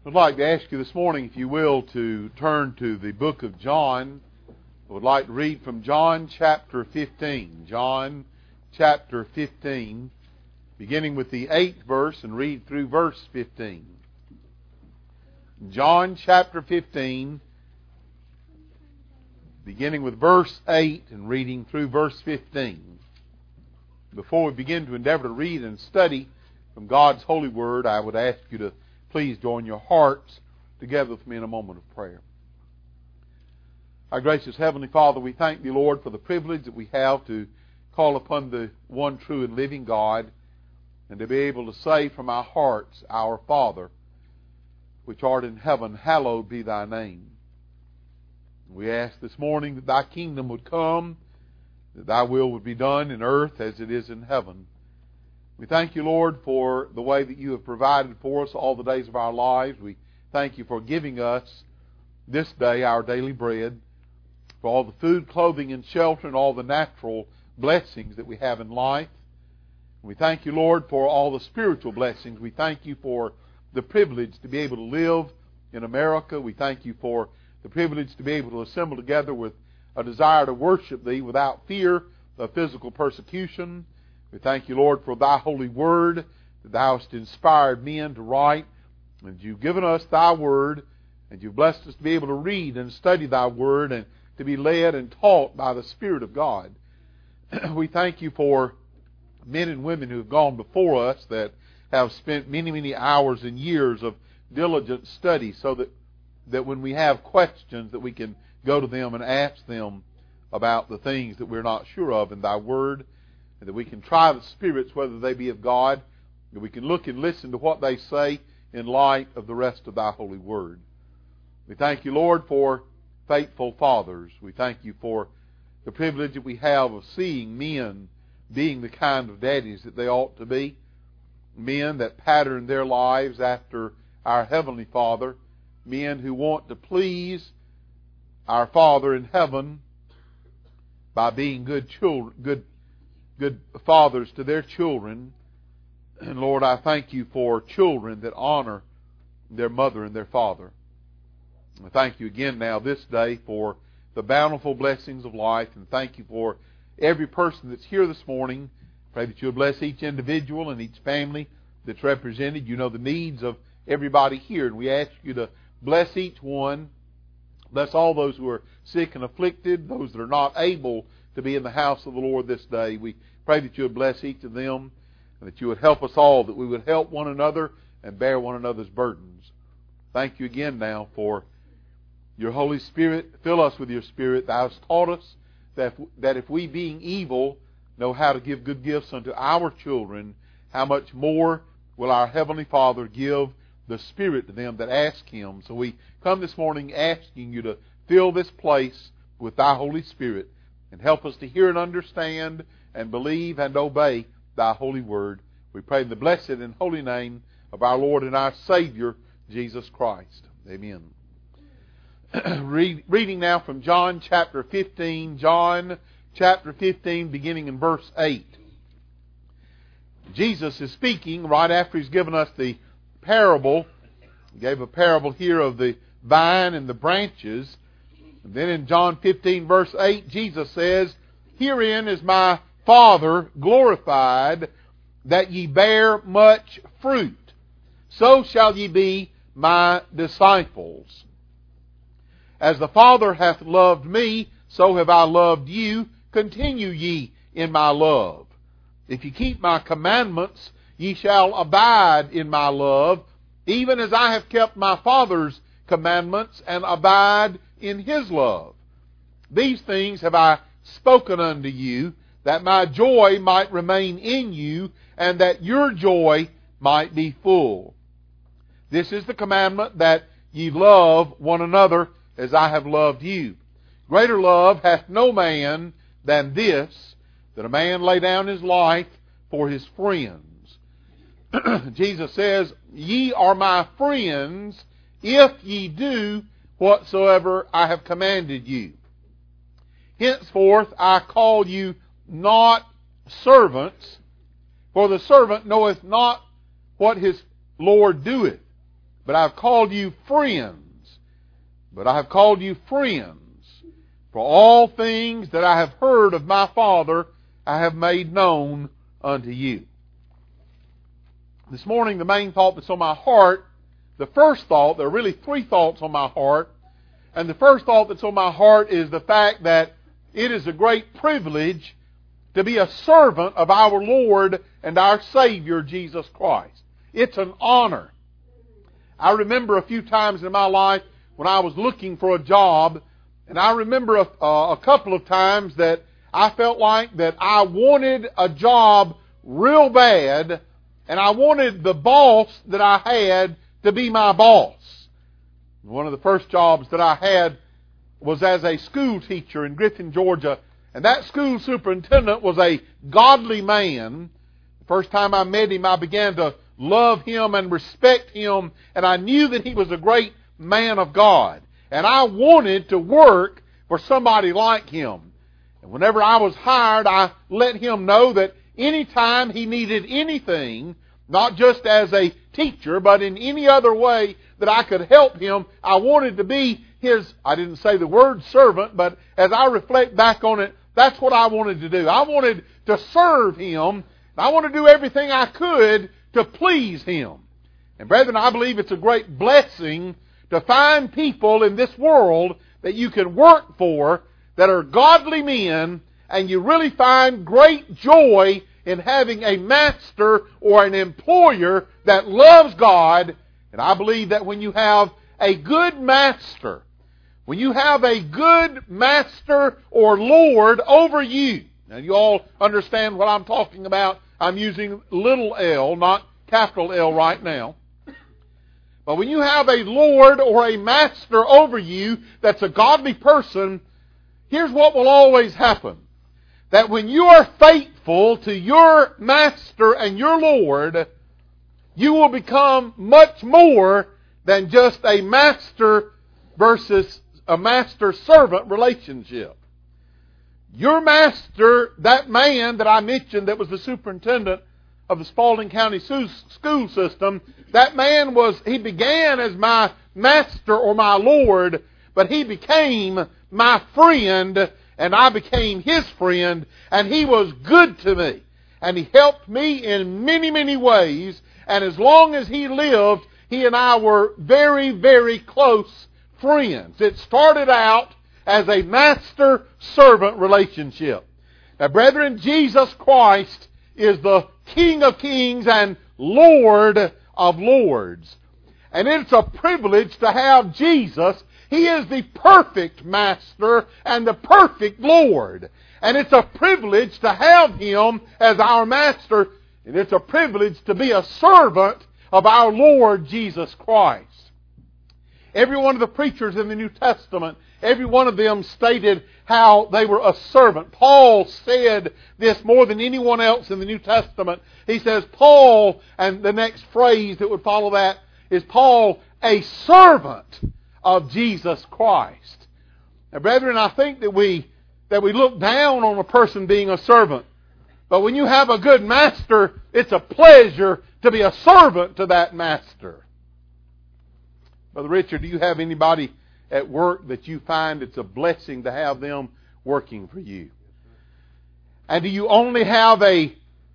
I'd like to ask you this morning, if you will, to turn to the book of John. I would like to read from John chapter 15. John chapter 15, beginning with the 8th verse and read through verse 15. John chapter 15, beginning with verse 8 and reading through verse 15. Before we begin to endeavor to read and study from God's holy word, I would ask you to please join your hearts together with me in a moment of prayer. Our gracious Heavenly Father, we thank Thee, Lord, for the privilege that we have to call upon the one true and living God and to be able to say from our hearts, Our Father, which art in heaven, hallowed be Thy name. We ask this morning that Thy kingdom would come, that Thy will would be done in earth as it is in heaven. We thank You, Lord, for the way that You have provided for us all the days of our lives. We thank You for giving us this day our daily bread, for all the food, clothing, and shelter, and all the natural blessings that we have in life. We thank You, Lord, for all the spiritual blessings. We thank You for the privilege to be able to live in America. We thank You for the privilege to be able to assemble together with a desire to worship Thee without fear of physical persecution. We thank You, Lord, for Thy holy word that Thou hast inspired men to write. And You've given us Thy word, and You've blessed us to be able to read and study Thy word and to be led and taught by the Spirit of God. We thank You for men and women who have gone before us that have spent many, many hours and years of diligent study so that when we have questions that we can go to them and ask them about the things that we're not sure of in Thy word, and that we can try the spirits whether they be of God, that we can look and listen to what they say in light of the rest of Thy holy word. We thank You, Lord, for faithful fathers. We thank You for the privilege that we have of seeing men being the kind of daddies that they ought to be, men that pattern their lives after our Heavenly Father, men who want to please our Father in heaven by being good children, good fathers to their children. And Lord, I thank You for children that honor their mother and their father. I thank You again now this day for the bountiful blessings of life, and thank You for every person that's here this morning. Pray that You'll bless each individual and each family that's represented. You know the needs of everybody here, and we ask You to bless each one. Bless all those who are sick and afflicted, those that are not able to be in the house of the Lord this day. We pray that You would bless each of them, and that You would help us all, that we would help one another and bear one another's burdens. Thank You again now for Your Holy Spirit. Fill us with Your Spirit. Thou hast taught us that if we, being evil, know how to give good gifts unto our children, how much more will our Heavenly Father give the Spirit to them that ask Him. So we come this morning asking You to fill this place with Thy Holy Spirit and help us to hear and understand and believe and obey Thy holy word. We pray in the blessed and holy name of our Lord and our Savior, Jesus Christ. Amen. Reading now from John chapter 15. John chapter 15, beginning in verse 8. Jesus is speaking right after He's given us the parable. He gave a parable here of the vine and the branches. And then in John 15, verse 8, Jesus says, Herein is my Father glorified, that ye bear much fruit. So shall ye be my disciples. As the Father hath loved me, so have I loved you. Continue ye in my love. If ye keep my commandments, ye shall abide in my love, even as I have kept my Father's commandments and abide in His love. These things have I spoken unto you, that my joy might remain in you, and that your joy might be full. This is the commandment, that ye love one another as I have loved you. Greater love hath no man than this, that a man lay down his life for his friends. Jesus says, Ye are my friends, if ye do whatsoever I have commanded you. Henceforth I call you not servants, for the servant knoweth not what his Lord doeth, but I've called you friends. But I have called you friends. For all things that I have heard of my Father, I have made known unto you. This morning, the main thought that's on my heart, the first thought, there are really three thoughts on my heart. And the first thought that's on my heart is the fact that it is a great privilege to be a servant of our Lord and our Savior, Jesus Christ. It's an honor. I remember a few times in my life when I was looking for a job, and I remember a couple of times that I felt like that I wanted a job real bad, and I wanted the boss that I had to be my boss. One of the first jobs that I had was as a school teacher in Griffin, Georgia, and that school superintendent was a godly man. The first time I met him, I began to love him and respect him, and I knew that he was a great man of God. And I wanted to work for somebody like him. And whenever I was hired, I let him know that anytime he needed anything, not just as a teacher, but in any other way that I could help him, I wanted to be his, I didn't say the word servant, but as I reflect back on it, that's what I wanted to do. I wanted to serve him. I wanted to do everything I could to please him. And brethren, I believe it's a great blessing to find people in this world that you can work for that are godly men, and you really find great joy in having a master or an employer that loves God. And I believe that when you have a good master, when you have a good master or Lord over you, now you all understand what I'm talking about. I'm using little l, not capital L right now. But when you have a Lord or a master over you that's a godly person, here's what will always happen. That when you are faithful to your master and your Lord, you will become much more than just a master versus a master-servant relationship. Your master, that man that I mentioned that was the superintendent of the Spalding County school system, that man he began as my master or my Lord, but he became my friend, and I became his friend, and he was good to me. And he helped me in many, many ways, and as long as he lived, he and I were very, very close friends. It started out as a master-servant relationship. Now, brethren, Jesus Christ is the King of Kings and Lord of Lords. And it's a privilege to have Jesus. He is the perfect Master and the perfect Lord. And it's a privilege to have Him as our Master. And it's a privilege to be a servant of our Lord Jesus Christ. Every one of the preachers in the New Testament, every one of them stated how they were a servant. Paul said this more than anyone else in the New Testament. He says, Paul, and the next phrase that would follow that is Paul, a servant of Jesus Christ. Now, brethren, I think that we look down on a person being a servant. But when you have a good master, it's a pleasure to be a servant to that master. Brother Richard, do you have anybody at work that you find it's a blessing to have them working for you? And do you only have a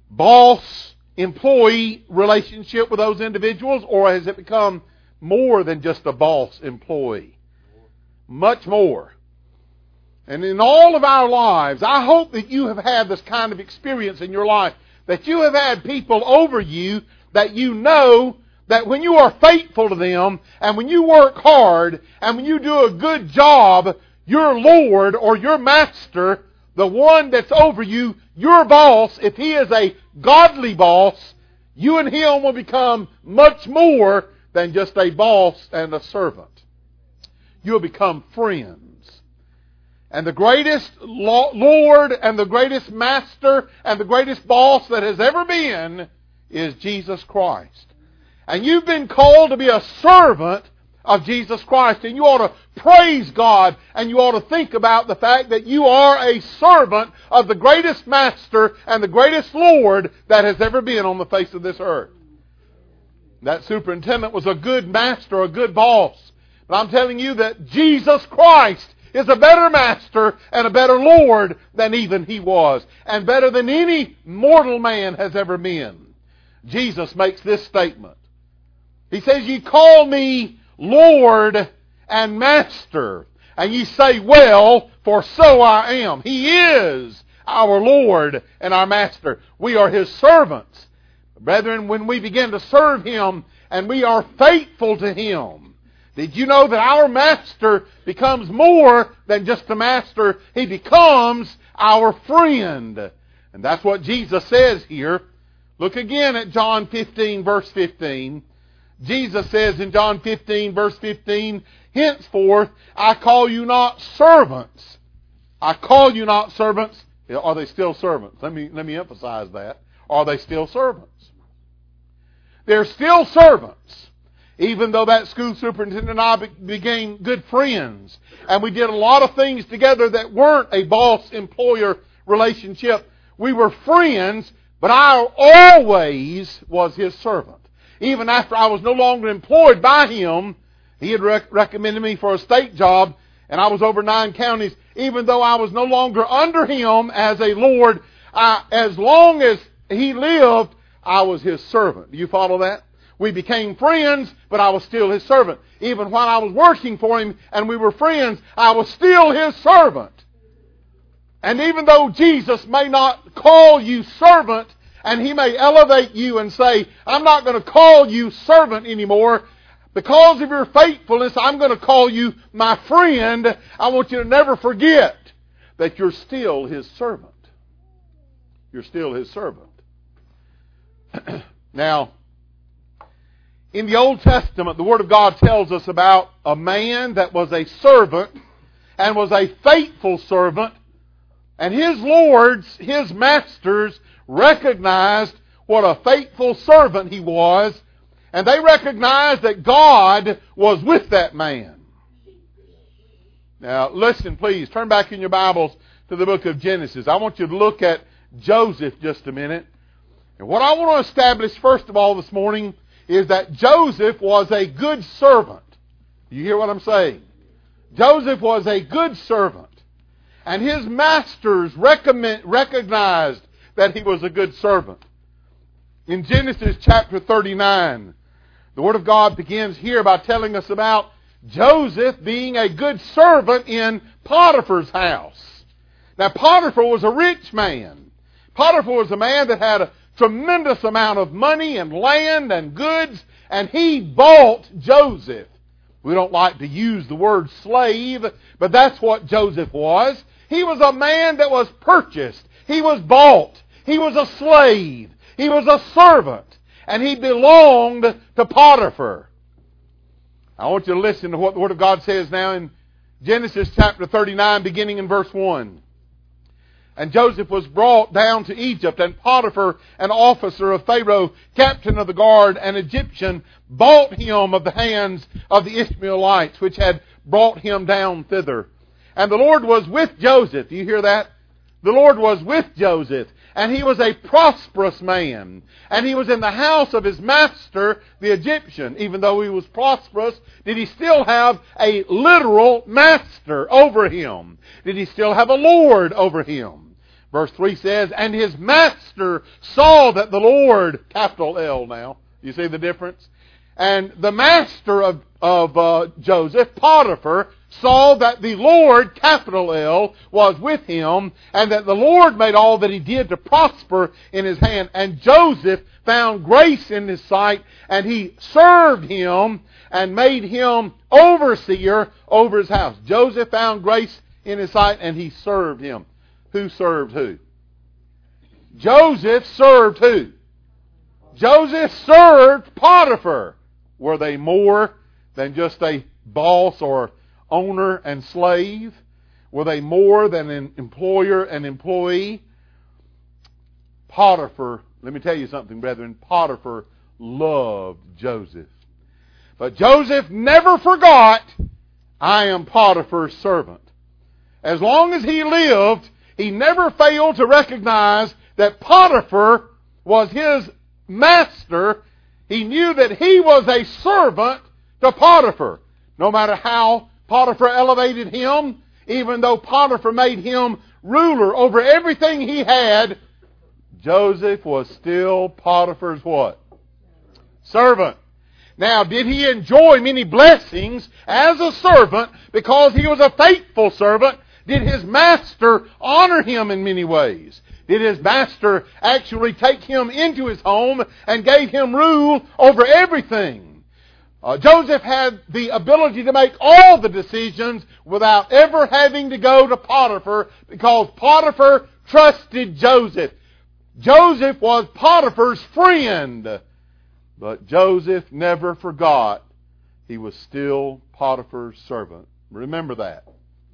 boss-employee relationship with those individuals, or has it become more than just a boss-employee? Much more. And in all of our lives, I hope that you have had this kind of experience in your life, that you have had people over you that you know that when you are faithful to them, and when you work hard, and when you do a good job, your Lord or your master, the one that's over you, your boss, if he is a godly boss, you and him will become much more than just a boss and a servant. You'll become friends. And the greatest Lord and the greatest master and the greatest boss that has ever been is Jesus Christ. And you've been called to be a servant of Jesus Christ. And you ought to praise God, and you ought to think about the fact that you are a servant of the greatest master and the greatest Lord that has ever been on the face of this earth. That superintendent was a good master, a good boss. But I'm telling you that Jesus Christ is a better master and a better Lord than even he was, and better than any mortal man has ever been. Jesus makes this statement. He says, "Ye call me Lord and Master, and ye say, well, for so I am." He is our Lord and our Master. We are His servants. Brethren, when we begin to serve Him and we are faithful to Him, did you know that our Master becomes more than just a master? He becomes our friend. And that's what Jesus says here. Look again at John 15, verse 15. Jesus says in John 15, verse 15, "Henceforth I call you not servants." I call you not servants. Are they still servants? Let me emphasize that. Are they still servants? They're still servants. Even though that school superintendent and I became good friends, and we did a lot of things together that weren't a boss-employer relationship, we were friends, but I always was his servant. Even after I was no longer employed by him, he had recommended me for a state job, and I was over 9 counties. Even though I was no longer under him as a Lord, as long as he lived, I was his servant. Do you follow that? We became friends, but I was still his servant. Even while I was working for him and we were friends, I was still his servant. And even though Jesus may not call you servant, and he may elevate you and say, "I'm not going to call you servant anymore. Because of your faithfulness, I'm going to call you my friend," I want you to never forget that you're still his servant. You're still his servant. Now, in the Old Testament, the Word of God tells us about a man that was a servant and was a faithful servant, and his lords, his masters, recognized what a faithful servant he was, and they recognized that God was with that man. Now, listen, please, turn back in your Bibles to the book of Genesis. I want you to look at Joseph just a minute. And what I want to establish first of all this morning is that Joseph was a good servant. You hear what I'm saying? Joseph was a good servant. And his masters recognized that he was a good servant. In Genesis chapter 39, the Word of God begins here by telling us about Joseph being a good servant in Potiphar's house. Now, Potiphar was a rich man. Potiphar was a man that had a tremendous amount of money and land and goods, and he bought Joseph. We don't like to use the word slave, but that's what Joseph was. He was a man that was purchased. He was bought. He was a slave. He was a servant. And he belonged to Potiphar. I want you to listen to what the Word of God says now in Genesis chapter 39, beginning in verse 1. "And Joseph was brought down to Egypt, and Potiphar, an officer of Pharaoh, captain of the guard, an Egyptian, bought him of the hands of the Ishmaelites, which had brought him down thither. And the Lord was with Joseph." Do you hear that? The Lord was with Joseph, and he was a prosperous man. And he was in the house of his master, the Egyptian. Even though he was prosperous, did he still have a literal master over him? Did he still have a Lord over him? Verse 3 says, "And his master saw that the Lord," capital L now, you see the difference? "And the master of Joseph, Potiphar, saw that the Lord," capital L, "was with him, and that the Lord made all that he did to prosper in his hand. And Joseph found grace in his sight, and he served him and made him overseer over his house." Joseph found grace in his sight, and he served him. Who served who? Joseph served who? Joseph served Potiphar. Were they more than just a boss or owner and slave? Were they more than an employer and employee? Potiphar, let me tell you something, brethren. Potiphar loved Joseph. But Joseph never forgot, "I am Potiphar's servant." As long as he lived, he never failed to recognize that Potiphar was his master, He knew that he was a servant to Potiphar. No matter how Potiphar elevated him, even though Potiphar made him ruler over everything he had, Joseph was still Potiphar's what? Servant. Now, did he enjoy many blessings as a servant because he was a faithful servant? Did his master honor him in many ways? Did his master actually take him into his home and gave him rule over everything? Joseph had the ability to make all the decisions without ever having to go to Potiphar because Potiphar trusted Joseph. Joseph was Potiphar's friend. But Joseph never forgot he was still Potiphar's servant. Remember that.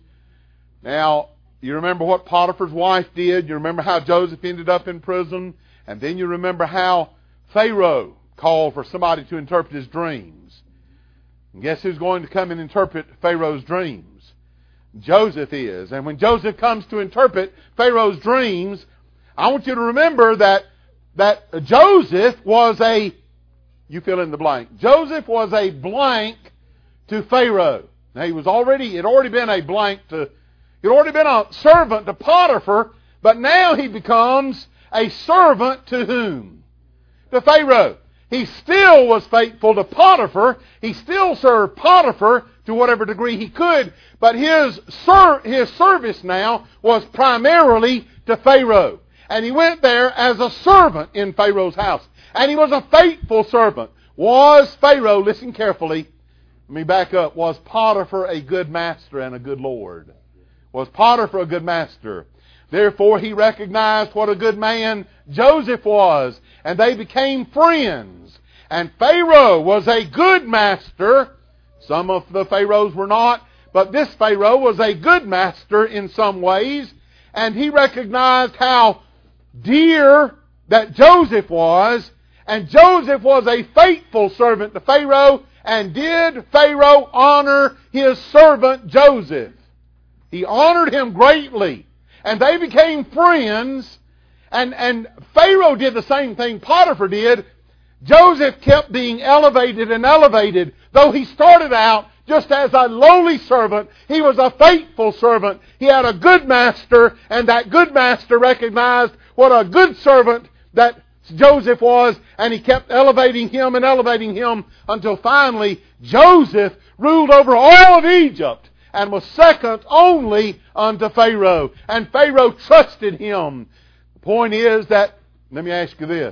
Now, you remember what Potiphar's wife did. You remember how Joseph ended up in prison. And then you remember how Pharaoh called for somebody to interpret his dreams. And guess who's going to come and interpret Pharaoh's dreams? Joseph is. And when Joseph comes to interpret Pharaoh's dreams, I want you to remember that Joseph was a, you fill in the blank. Joseph was a blank to Pharaoh. Now he had already been a blank to, he'd already been a servant to Potiphar, but now he becomes a servant to whom? To Pharaoh. He still was faithful to Potiphar. He still served Potiphar to whatever degree he could, but his service now was primarily to Pharaoh. And he went there as a servant in Pharaoh's house. And he was a faithful servant. Was Pharaoh, listen carefully, let me back up, was Potiphar a good master and a good lord? Was Potiphar a good master? Therefore he recognized what a good man Joseph was, and they became friends. And Pharaoh was a good master. Some of the pharaohs were not, but this Pharaoh was a good master in some ways, and he recognized how dear that Joseph was, and Joseph was a faithful servant to Pharaoh. And did Pharaoh honor his servant Joseph? He honored him greatly. And they became friends. And Pharaoh did the same thing Potiphar did. Joseph kept being elevated and elevated. Though he started out just as a lowly servant, he was a faithful servant. He had a good master, and that good master recognized what a good servant that Joseph was, and he kept elevating him until finally Joseph ruled over all of Egypt and was second only unto Pharaoh. And Pharaoh trusted him. The point is that, let me ask you this.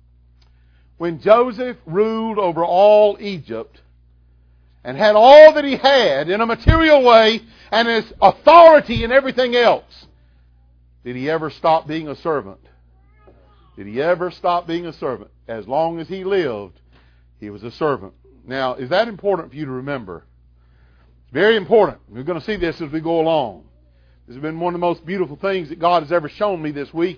When Joseph ruled over all Egypt and had all that he had in a material way and his authority and everything else, did he ever stop being a servant? Did he ever stop being a servant? As long as he lived, he was a servant. Now, is that important for you to remember? It's very important. We're going to see this as we go along. This has been one of the most beautiful things that God has ever shown me this week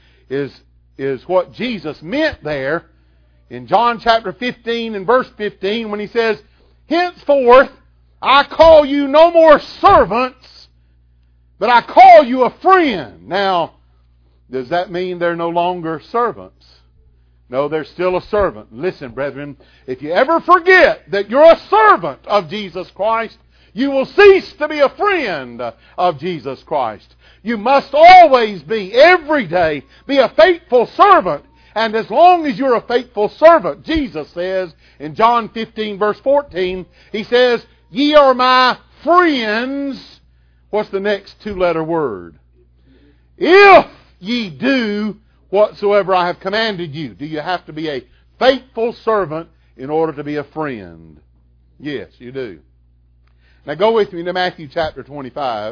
is what Jesus meant there in John chapter 15 and verse 15 when he says, "Henceforth I call you no more servants, but I call you a friend." Now, does that mean they're no longer servants? No, they're still a servant. Listen, brethren, if you ever forget that you're a servant of Jesus Christ, you will cease to be a friend of Jesus Christ. You must always be, every day, be a faithful servant. And as long as you're a faithful servant, Jesus says in John 15 verse 14, He says, "Ye are my friends." What's the next two-letter word? "If ye do whatsoever I have commanded you." Do you have to be a faithful servant in order to be a friend? Yes, you do. Now go with me to Matthew chapter 25.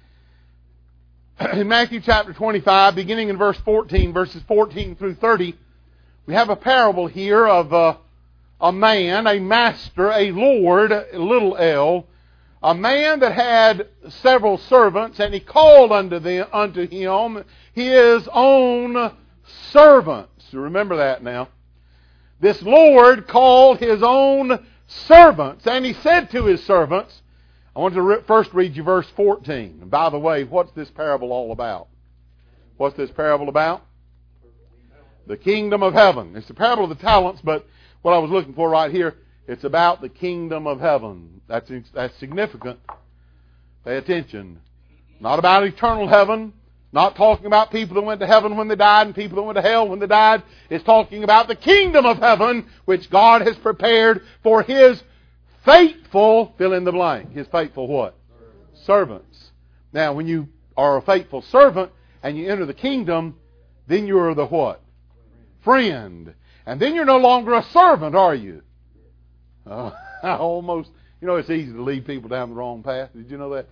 In Matthew chapter 25, beginning in verse 14, verses 14 through 30, we have a parable here of a man, a master, a lord, little l, a man that had several servants, and he called unto him his own servants. You remember that now. This Lord called his own servants, and he said to his servants, I want to first read you verse 14. And by the way, what's this parable all about? What's this parable about? The kingdom of heaven. It's the parable of the talents, but what I was looking for right here. It's about the kingdom of heaven. That's significant. Pay attention. Not about eternal heaven. Not talking about people who went to heaven when they died and people who went to hell when they died. It's talking about the kingdom of heaven, which God has prepared for His faithful, fill in the blank. His faithful what? Servants. Now, when you are a faithful servant and you enter the kingdom, then you are the what? Friend. And then you're no longer a servant, are you? Almost. You know, it's easy to lead people down the wrong path. Did you know that?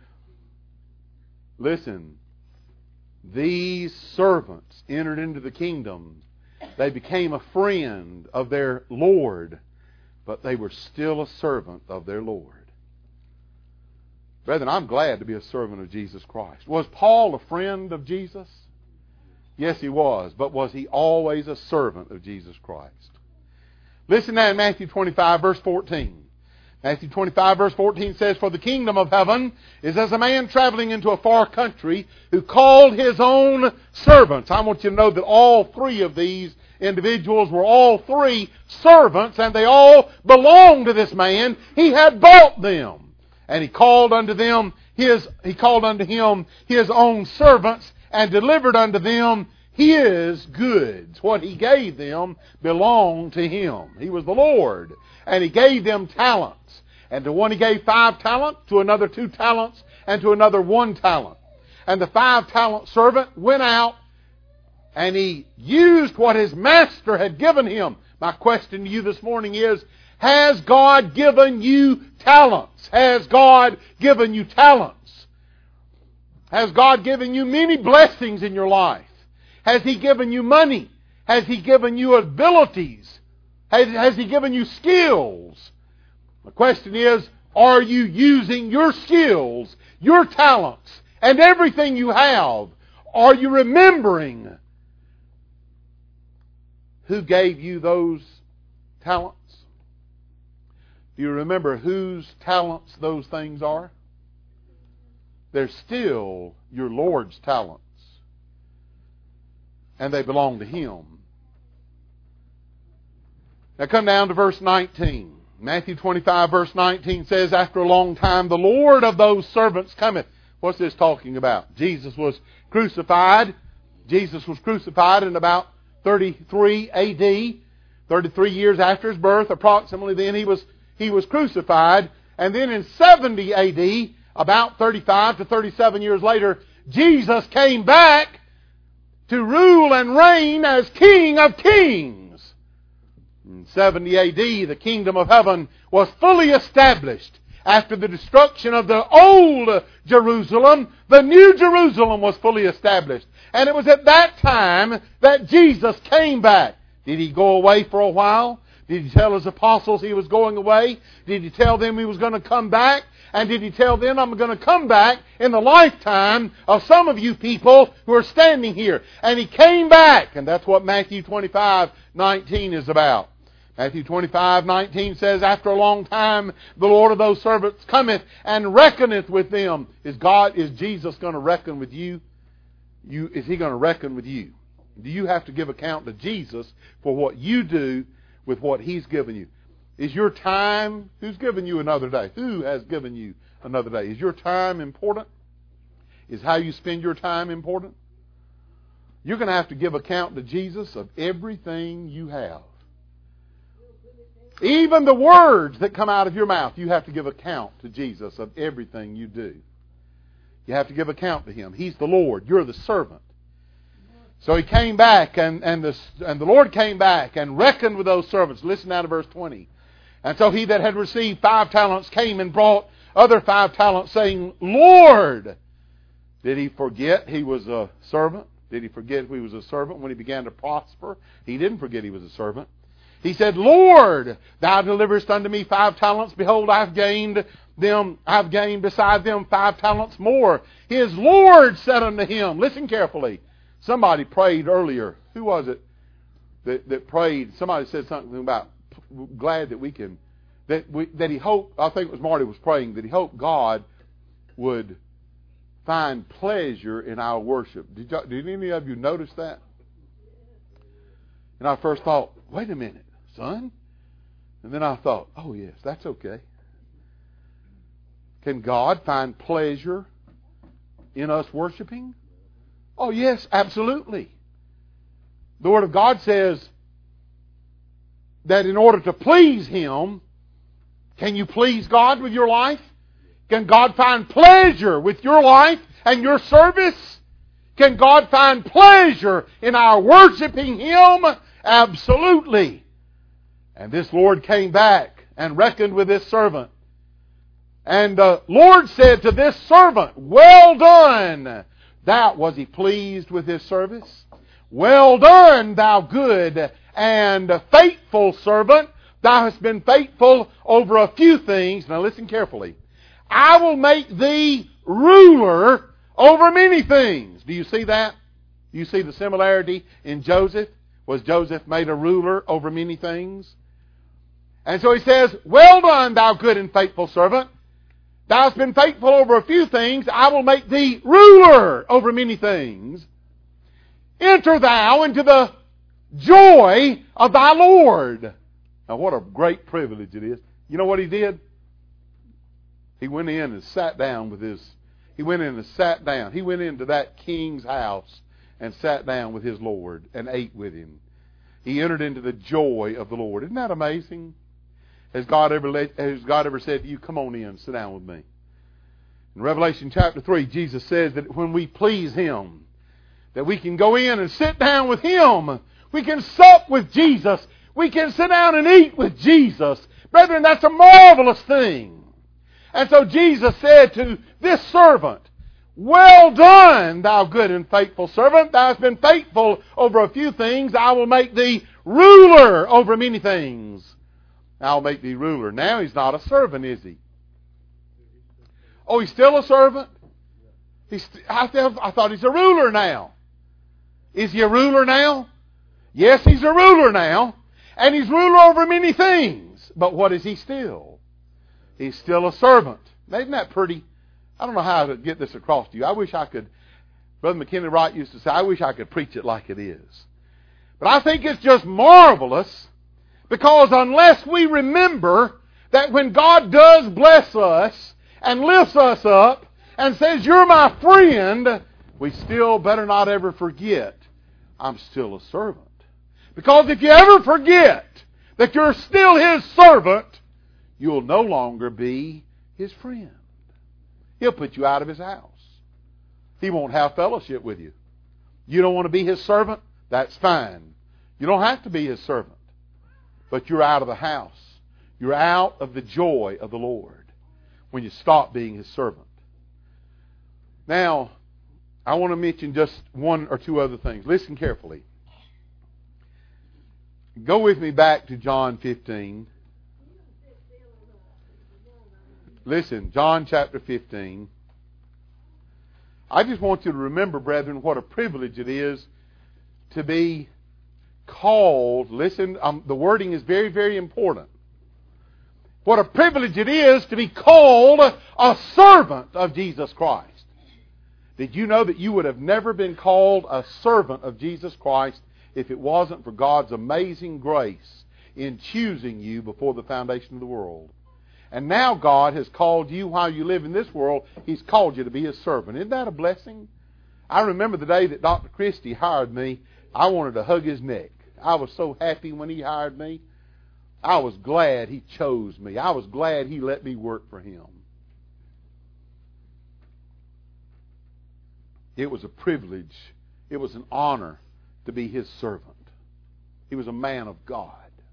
Listen. These servants entered into the kingdom. They became a friend of their Lord, but they were still a servant of their Lord. Brethren, I'm glad to be a servant of Jesus Christ. Was Paul a friend of Jesus? Yes, he was. But was he always a servant of Jesus Christ? Listen now in Matthew 25, verse 14. Matthew 25, verse 14 says, "For the kingdom of heaven is as a man traveling into a far country who called his own servants." I want you to know that all three of these individuals were all three servants, and they all belonged to this man. He had bought them. And he called unto him his own servants, and delivered unto them His goods. What He gave them belonged to Him. He was the Lord. And He gave them talents. And to one He gave 5 talents, to another 2 talents, and to another 1 talent. And the 5-talent servant went out, and he used what his master had given him. My question to you this morning is, has God given you talents? Has God given you talents? Has God given you many blessings in your life? Has He given you money? Has He given you abilities? Has He given you skills? The question is, are you using your skills, your talents, and everything you have? Are you remembering who gave you those talents? Do you remember whose talents those things are? They're still your Lord's talents. And they belong to Him. Now come down to verse 19. Matthew 25 verse 19 says, "After a long time the Lord of those servants cometh." What's this talking about? Jesus was crucified. Jesus was crucified in about 33 A.D. 33 years after His birth, approximately then He was crucified. And then in 70 A.D., about 35 to 37 years later, Jesus came back to rule and reign as King of Kings. In 70 A.D., the kingdom of heaven was fully established. After the destruction of the old Jerusalem, the new Jerusalem was fully established. And it was at that time that Jesus came back. Did He go away for a while? Did He tell His apostles He was going away? Did He tell them He was going to come back? And did He tell them, "I'm going to come back in the lifetime of some of you people who are standing here"? And He came back. And that's what Matthew 25:19 is about. Matthew 25:19 says, "After a long time the Lord of those servants cometh and reckoneth with them." Is Jesus going to reckon with you? Is He going to reckon with you? Do you have to give account to Jesus for what you do with what He's given you? Is your time, who's given you another day? Who has given you another day? Is your time important? Is how you spend your time important? You're going to have to give account to Jesus of everything you have. Even the words that come out of your mouth, you have to give account to Jesus of everything you do. You have to give account to Him. He's the Lord. You're the servant. So He came back, and the Lord came back and reckoned with those servants. Listen now to verse 20. "And so he that had received 5 talents came and brought other 5 talents, saying, Lord." Did he forget he was a servant? Did he forget he was a servant when he began to prosper? He didn't forget he was a servant. He said, "Lord, Thou deliverest unto me 5 talents. Behold, I've gained beside them 5 talents more." His Lord said unto him, listen carefully. Somebody prayed earlier. Who was it that prayed? Somebody said something about glad that we can, that he hoped, I think it was Marty was praying, that he hoped God would find pleasure in our worship. Did any of you notice that? And I first thought, wait a minute, son, And then I thought, oh yes, that's okay. Can God find pleasure in us worshiping? Oh yes, absolutely. The Word of God says that in order to please Him, can you please God with your life? Can God find pleasure with your life and your service? Can God find pleasure in our worshiping Him? Absolutely. And this Lord came back and reckoned with this servant. And the Lord said to this servant, well done. Was He pleased with his service? Well done, thou good and faithful servant. Thou hast been faithful over a few things. Now listen carefully. I will make thee ruler over many things. Do you see that? You see the similarity in Joseph? Was Joseph made a ruler over many things? And so he says, well done, thou good and faithful servant. Thou hast been faithful over a few things. I will make thee ruler over many things. Enter thou into the joy of thy Lord. Now what a great privilege it is. You know what he did? He went in and sat down with his... He went in and sat down. He went into that king's house and sat down with his Lord and ate with him. He entered into the joy of the Lord. Isn't that amazing? Has God ever said to you, come on in, sit down with me? In Revelation chapter 3, Jesus says that when we please Him, that we can go in and sit down with Him. We can sup with Jesus. We can sit down and eat with Jesus. Brethren, that's a marvelous thing. And so Jesus said to this servant, well done, thou good and faithful servant. Thou hast been faithful over a few things. I will make thee ruler over many things. I'll make thee ruler. Now he's not a servant, is he? Oh, he's still a servant? I thought he's a ruler now. Is he a ruler now? Yes, he's a ruler now. And he's ruler over many things. But what is he still? He's still a servant. Isn't that pretty? I don't know how to get this across to you. I wish I could. Brother McKinley Wright used to say, I wish I could preach it like it is. But I think it's just marvelous. Because unless we remember that when God does bless us and lifts us up and says, you're my friend, we still better not ever forget, I'm still a servant. Because if you ever forget that you're still His servant, you'll no longer be His friend. He'll put you out of His house. He won't have fellowship with you. You don't want to be His servant? That's fine. You don't have to be His servant. But you're out of the house. You're out of the joy of the Lord when you stop being His servant. Now, I want to mention just one or two other things. Listen carefully. Go with me back to John 15. Listen, John chapter 15. I just want you to remember, brethren, what a privilege it is to be called. Listen, the wording is very, very important. What a privilege it is to be called a servant of Jesus Christ. Did you know that you would have never been called a servant of Jesus Christ if it wasn't for God's amazing grace in choosing you before the foundation of the world? And now God has called you while you live in this world. He's called you to be His servant. Isn't that a blessing? I remember the day that Dr. Christie hired me. I wanted to hug his neck. I was so happy when he hired me. I was glad he chose me. I was glad he let me work for him. It was a privilege. It was an honor to be his servant. He was a man of God.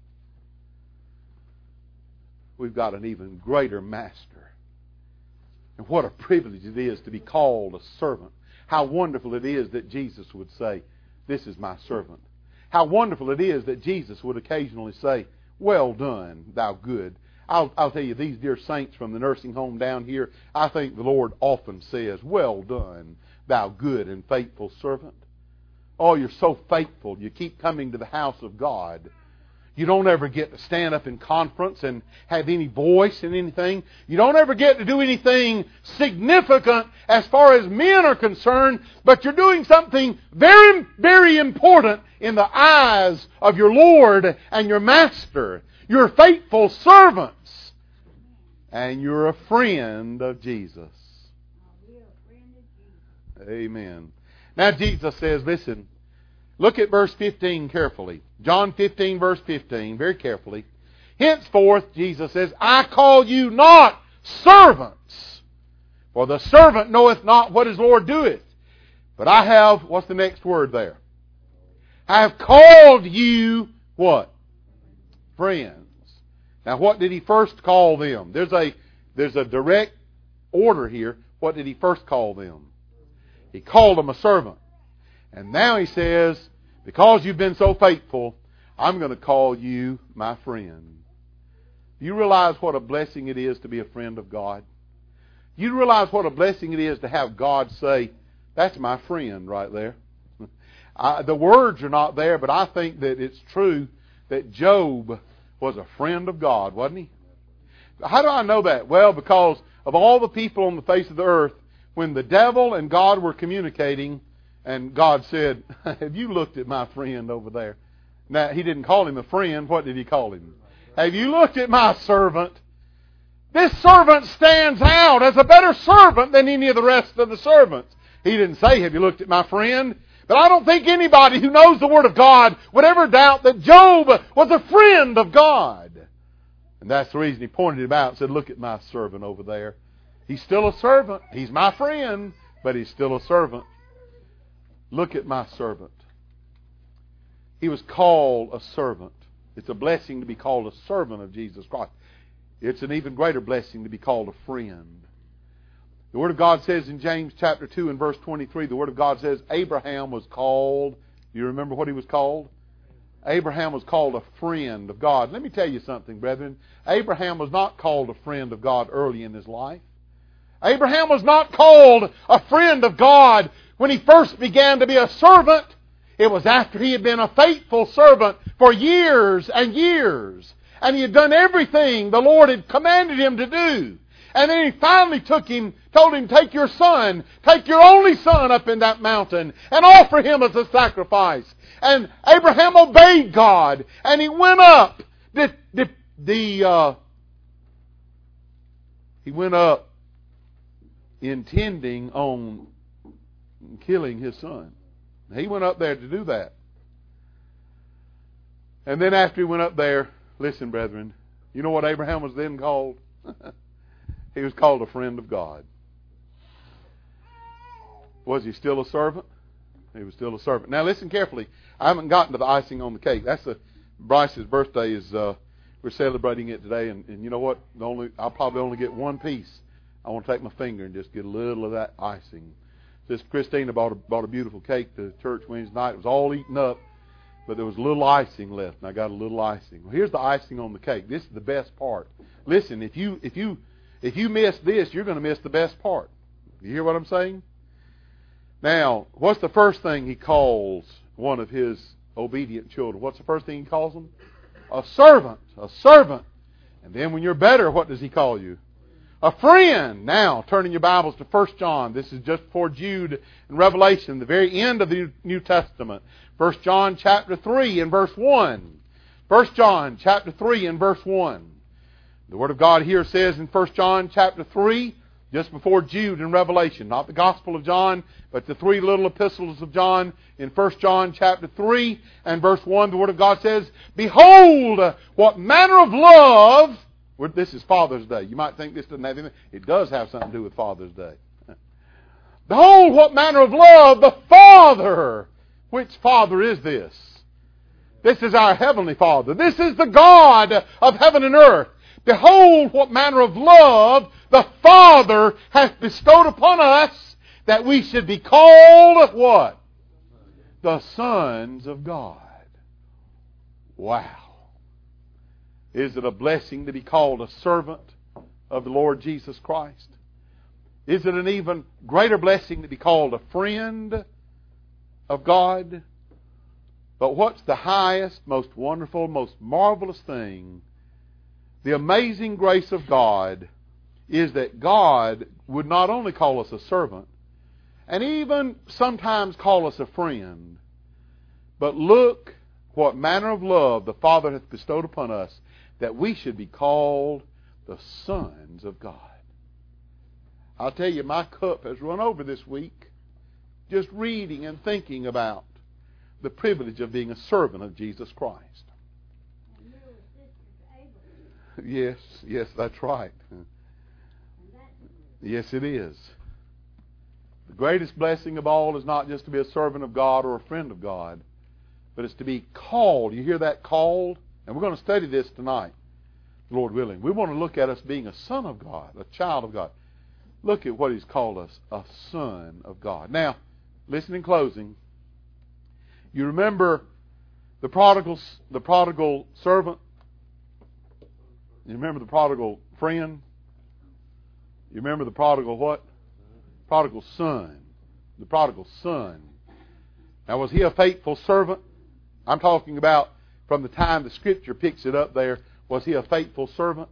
We've got an even greater master. And what a privilege it is to be called a servant. How wonderful it is that Jesus would say, "This is my servant." How wonderful it is that Jesus would occasionally say, "Well done, thou good." I'll tell you, these dear saints from the nursing home down here, I think the Lord often says, "Well done, thou good and faithful servant." Oh, you're so faithful. You keep coming to the house of God. You don't ever get to stand up in conference and have any voice in anything. You don't ever get to do anything significant as far as men are concerned, but you're doing something very, very important in the eyes of your Lord and your Master. You're faithful servants. And you're a friend of Jesus. Amen. Now Jesus says, listen, look at verse 15 carefully. John 15, verse 15, very carefully. Henceforth, Jesus says, I call you not servants, for the servant knoweth not what his Lord doeth. But I have, what's the next word there? I have called you, what? Friends. Now what did he first call them? There's a direct order here. What did he first call them? He called them a servant. And now he says, because you've been so faithful, I'm going to call you my friend. Do you realize what a blessing it is to be a friend of God? You realize what a blessing it is to have God say, that's my friend right there. The words are not there, but I think that it's true that Job was a friend of God, wasn't he? How do I know that? Well, because of all the people on the face of the earth, when the devil and God were communicating, and God said, have you looked at my friend over there? Now, he didn't call him a friend. What did he call him? Have you looked at my servant? This servant stands out as a better servant than any of the rest of the servants. He didn't say, have you looked at my friend? But I don't think anybody who knows the Word of God would ever doubt that Job was a friend of God. And that's the reason he pointed him out and said, look at my servant over there. He's still a servant. He's my friend, but he's still a servant. Look at my servant. He was called a servant. It's a blessing to be called a servant of Jesus Christ. It's an even greater blessing to be called a friend. The Word of God says in James chapter 2 and verse 23, the Word of God says Abraham was called, you remember what he was called? Abraham was called a friend of God. Let me tell you something, brethren. Abraham was not called a friend of God early in his life. Abraham was not called a friend of God when he first began to be a servant. It was after he had been a faithful servant for years and years. And he had done everything the Lord had commanded him to do. And then he finally told him, take your son, take your only son up in that mountain and offer him as a sacrifice. And Abraham obeyed God and he went up. He went up intending on killing his son. He went up there to do that. And then after he went up there, listen, brethren, you know what Abraham was then called? He was called a friend of God. Was he still a servant? He was still a servant. Now listen carefully. I haven't gotten to the icing on the cake. Bryce's birthday is, we're celebrating it today, and you know what? I'll probably only get one piece. I want to take my finger and just get a little of that icing. Sister Christina bought a beautiful cake to church Wednesday night. It was all eaten up, but there was a little icing left, and I got a little icing. Well, here's the icing on the cake. This is the best part. Listen, if you miss this, you're going to miss the best part. You hear what I'm saying? Now, what's the first thing he calls one of his obedient children? What's the first thing he calls them? A servant. A servant. And then when you're better, what does he call you? A friend. Now, turning your Bibles to 1 John. This is just before Jude and Revelation, the very end of the New Testament. 1 John chapter 3 and verse 1. 1 John chapter 3 and verse 1. The Word of God here says in 1 John chapter 3, just before Jude and Revelation, not the Gospel of John, but the three little epistles of John, in 1 John chapter 3 and verse 1, the Word of God says, behold, what manner of love... This is Father's Day. You might think this doesn't have anything. It does have something to do with Father's Day. Behold, what manner of love the Father. Which Father is this? This is our Heavenly Father. This is the God of heaven and earth. Behold, what manner of love the Father hath bestowed upon us, that we should be called what? The sons of God. Wow. Is it a blessing to be called a servant of the Lord Jesus Christ? Is it an even greater blessing to be called a friend of God? But what's the highest, most wonderful, most marvelous thing? The amazing grace of God is that God would not only call us a servant, and even sometimes call us a friend, but look what manner of love the Father hath bestowed upon us, that we should be called the sons of God. I'll tell you, my cup has run over this week just reading and thinking about the privilege of being a servant of Jesus Christ. Yes, that's right. Yes, it is. The greatest blessing of all is not just to be a servant of God or a friend of God, but it's to be called. You hear that, called? And we're going to study this tonight, Lord willing. We want to look at us being a son of God, a child of God. Look at what He's called us, a son of God. Now, listen in closing. You remember the prodigal servant? You remember the prodigal friend? You remember the prodigal what? Prodigal son. The prodigal son. Now, was he a faithful servant? I'm talking about from the time the Scripture picks it up there. Was he a faithful servant?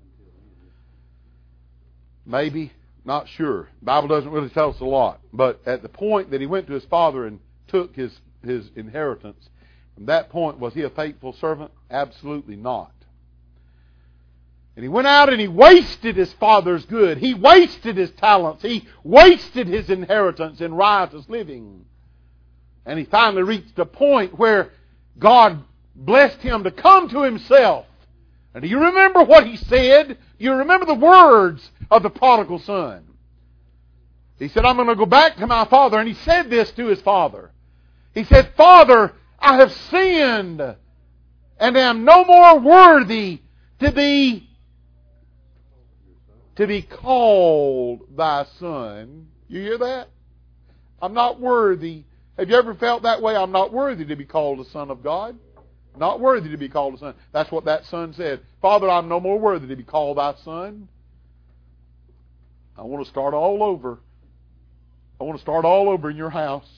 Maybe. Not sure. The Bible doesn't really tell us a lot. But at the point that he went to his father and took his inheritance, from that point, was he a faithful servant? Absolutely not. And he went out and he wasted his father's good. He wasted his talents. He wasted his inheritance in riotous living. And he finally reached a point where God blessed him to come to himself. And do you remember what he said? You remember the words of the prodigal son. He said, I'm going to go back to my father. And he said this to his father. He said, Father, I have sinned and am no more worthy to be called thy son. You hear that? I'm not worthy. Have you ever felt that way? I'm not worthy to be called a son of God. Not worthy to be called a son. That's what that son said. Father, I'm no more worthy to be called thy son. I want to start all over. I want to start all over in your house.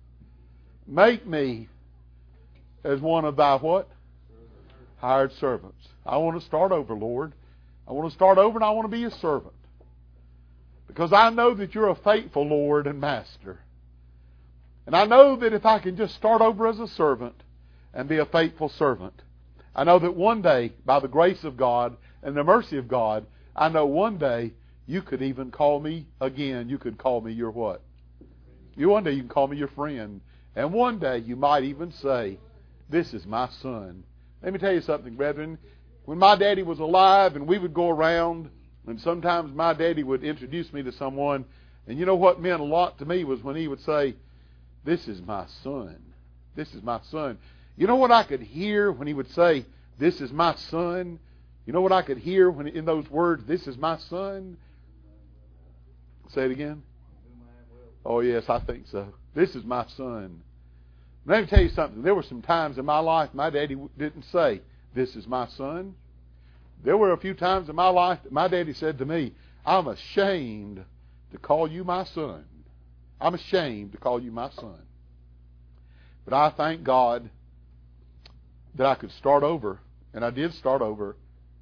Make me as one of thy what? Hired servants. I want to start over, Lord. I want to start over and I want to be a servant. Because I know that you're a faithful Lord and Master. And I know that if I can just start over as a servant and be a faithful servant, I know that one day, by the grace of God and the mercy of God, I know one day you could even call me again. You could call me your what? One day you can call me your friend. And one day you might even say, this is my son. Let me tell you something, brethren. When my daddy was alive and we would go around, and sometimes my daddy would introduce me to someone, and you know what meant a lot to me was when he would say, this is my son. This is my son. You know what I could hear when he would say, this is my son? You know what I could hear when in those words, this is my son? Say it again. Oh, yes, I think so. This is my son. Let me tell you something. There were some times in my life my daddy didn't say, this is my son. There were a few times in my life that my daddy said to me, I'm ashamed to call you my son. I'm ashamed to call you my son. But I thank God that I could start over. And I did start over.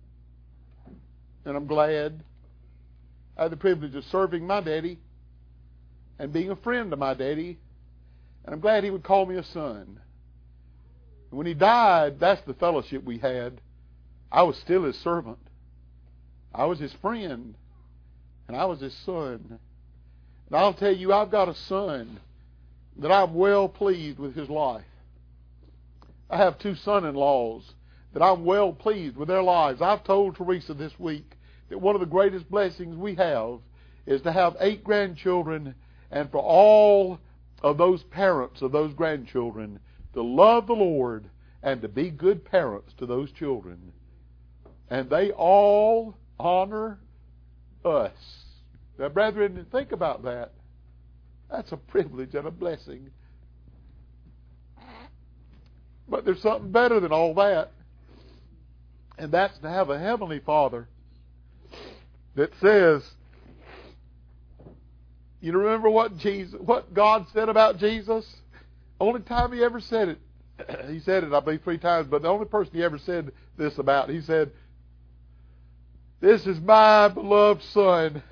And I'm glad I had the privilege of serving my daddy and being a friend to my daddy. And I'm glad he would call me a son. And when he died, that's the fellowship we had. I was still his servant. I was his friend. And I was his son. And I'll tell you, I've got a son that I'm well pleased with his life. I have 2 son-in-laws that I'm well pleased with their lives. I've told Teresa this week that one of the greatest blessings we have is to have 8 grandchildren, and for all of those parents of those grandchildren to love the Lord and to be good parents to those children. And they all honor us. Now, brethren, think about that. That's a privilege and a blessing. But there's something better than all that. And that's to have a heavenly Father that says, you remember what God said about Jesus? Only time he ever said it, he said it, I believe, 3 times, but the only person he ever said this about, he said, this is my beloved son.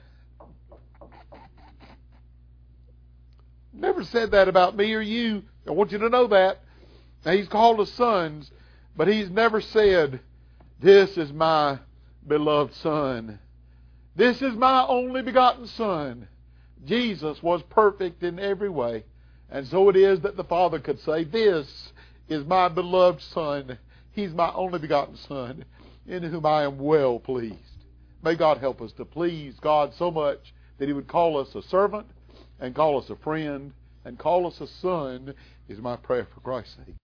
Never said that about me or you. I want you to know that. Now, he's called us sons, but he's never said, This is my beloved Son. This is my only begotten Son. Jesus was perfect in every way. And so it is that the Father could say, this is my beloved Son. He's my only begotten Son, in whom I am well pleased. May God help us to please God so much that He would call us a servant and call us a friend and call us a son, is my prayer for Christ's sake.